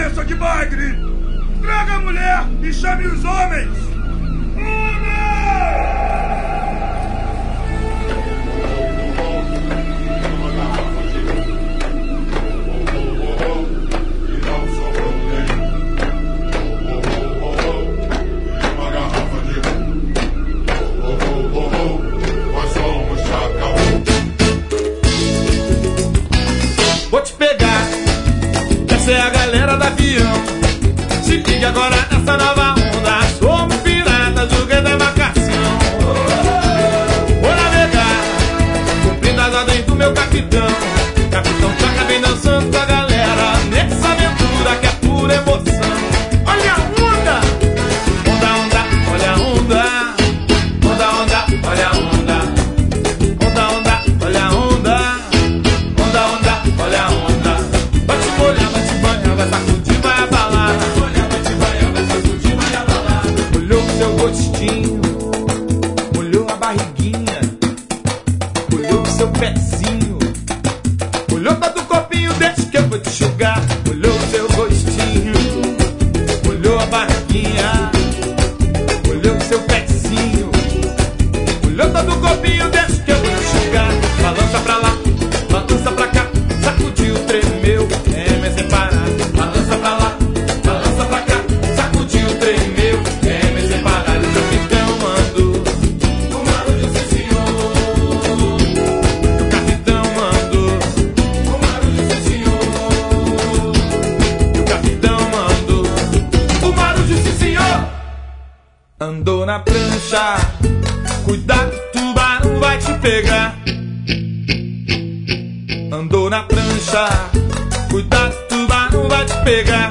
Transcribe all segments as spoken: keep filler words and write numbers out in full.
cabeça de bagre! Traga a mulher e chame os homens! Vou te pegar, essa é a galera da avião. Se liga agora nessa nova onda. Somos piratas do que da embarcação. Vou navegar, cumprindo as ordens do meu capitão. Capitão Tchaca vem dançando com a galera nessa aventura que é pura emoção. Olha a onda, onda, onda, olha a onda. Onda, onda, olha a onda. Onda, onda, olha a onda. Onda, onda, olha a onda. Vai te molhar, vai te banhar, vai sacudir, vai abalar. Vai te molhar, vai te banhar, vai sacudir, vai abalar. Molhou o seu gostinho, molhou a barriguinha, molhou o seu pezinho, molhou todo o corpinho, deixa que eu vou te enxugar. Molhou o seu gostinho, molhou a barriguinha, molhou o seu pezinho, molhou todo o corpinho, deixa que eu vou te enxugar. Balança pra lá, balança pra cá, sacudiu, tremeu, é, mas sem parar. Balança pra lá, balança pra cá, sacudiu, tremeu, é, mas sem parar. O capitão mandou, o barulho se senhor. O capitão mandou, o barulho se senhor. O capitão mandou, o barulho se senhor. Andou na prancha, cuidado, tubarão vai te pegar. Andou na prancha, cuidado, tubarão vai te pegar.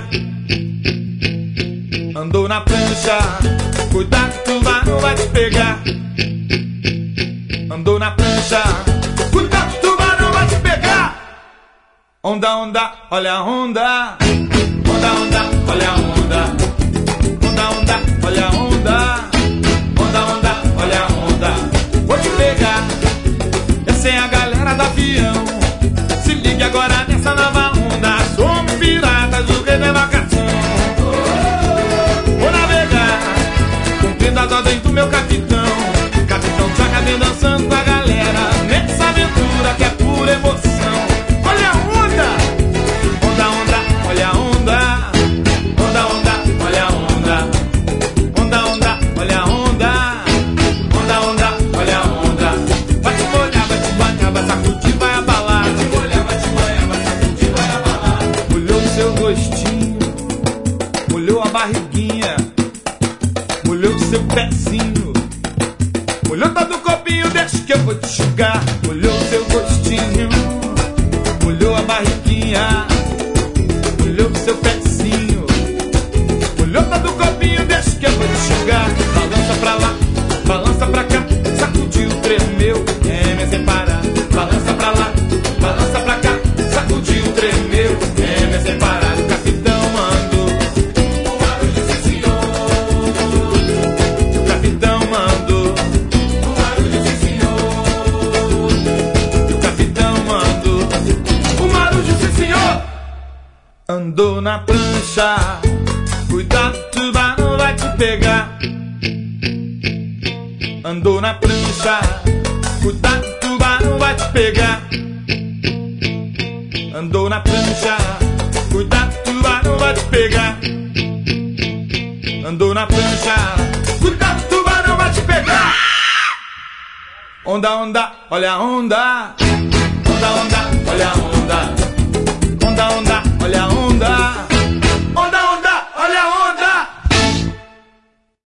Andou na prancha, cuidado, tubarão vai te pegar. Andou na prancha, cuidado, tubarão vai te pegar. Onda, onda, olha a onda. Onda, onda, olha a onda. Onda, onda, olha a onda. Onda, onda, olha a onda. Vou te pegar, essa é a galera do avião. Se liga agora nessa nova onda. Somos piratas do rei da embarcação. Vou navegar, cumprindo as ordens do meu capitão. Capitão Tchaca vem dançando com a galera nessa aventura que é pura emoção. Olha a onda, onda, onda, olha a onda. Onda, onda, olha a onda. Onda, onda, olha a onda. Onda, onda, olha a onda. Vai te molhar, vai te banhar, vai sacudir, vai abalar. Vai te molhar, vai te banhar, vai sacudir, vai abalar. Molhou o seu gostinho, molhou a barriguinha, molhou o seu pezinho, molhou todo o corpinho, deixa que eu vou te enxugar. Molhou o seu gostinho, molhou a barriguinha, molhou o seu pezinho, molhou todo o corpinho, deixa que eu vou te enxugar. Balança pra lá, balança pra cá, sacudiu, tremeu, é, mas sem parar. Balança pra lá, balança pra cá, sacudiu, tremeu, é, mas sem parar. O capitão mandou, o barulho se senhor. O capitão mandou, o barulho se senhor. O capitão mandou, o barulho se senhor. Andou na prancha, cuidado, tubarão vai te pegar. Andou na prancha, cuidado, tubarão vai te pegar. Andou na prancha, cuidado, tubarão vai te pegar. Andou na prancha, cuidado, tubarão vai te pegar. Onda, onda, olha a onda. Onda, onda, olha a onda. Onda, onda.